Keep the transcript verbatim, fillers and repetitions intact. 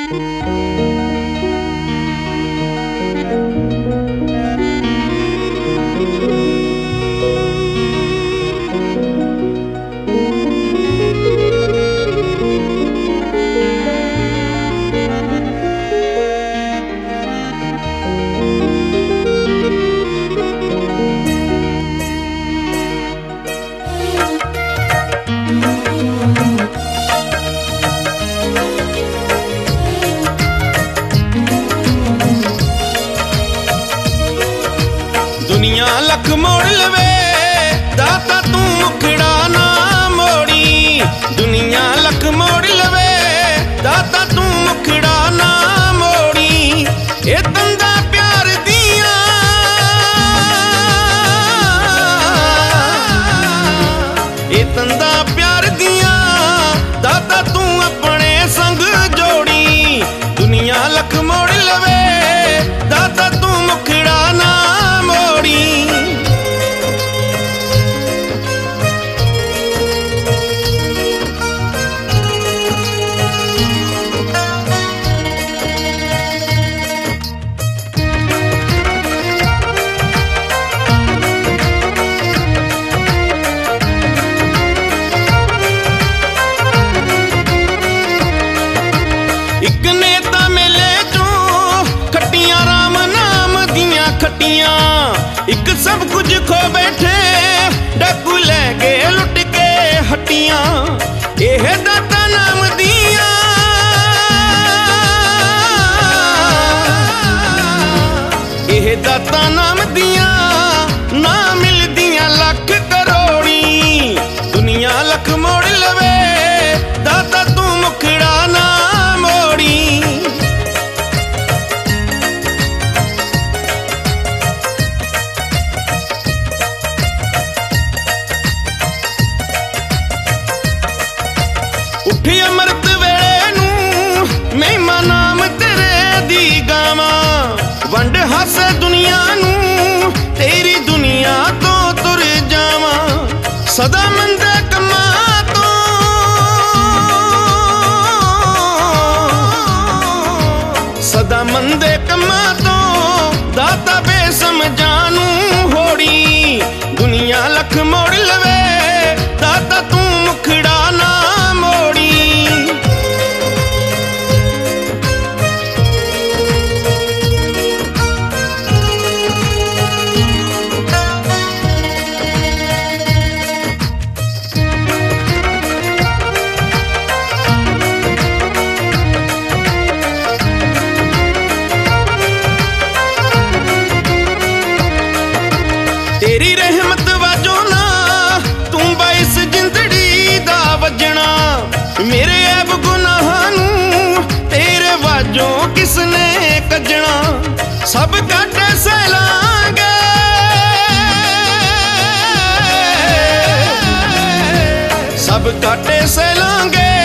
दुनिया लख मोड़ लवे दाता तू मुखड़ा ना मोड़ी। दुनिया लख मोड़ लवे दाता तू मुखड़ा ना मोड़ी। ए तंदा प्यार दिया ए तंदा प्यार दिया दाता तू अपने संग जोड़ी। दुनिया लख मोड़ लवे दाता तू मुखड़ा ना एक नेता मिले जो खट्टियां राम नाम दियां खट्टियां। एक सब कुछ खो बैठे डाकू ले गए लुट के हट्टियां। एह दाता नाम दिया एह दाता नाम दिया ना मिल दिया लख करोड़ी। दुनिया लख मोड़ लवे दाता तू मुखड़ा ना उठी अमृत वेले नू महिमा नाम तेरे दी गावा। वंड हासे दुनिया नू तेरी दुनिया तो तुर जावा। सदा मंदे कमा तो सदा मंदे कमा तो दाता बेसमझानू होड़ी। दुनिया लख मोड़ लवे दाता तू मुखड़ा ना तेरी रहमत वाजो ना तू बाइस जिंदड़ी दा वजना। मेरे ऐब गुनाहां नू तेरे वाजो किसने कजना। सब काटे सैलांगे सब काटे सैलांगे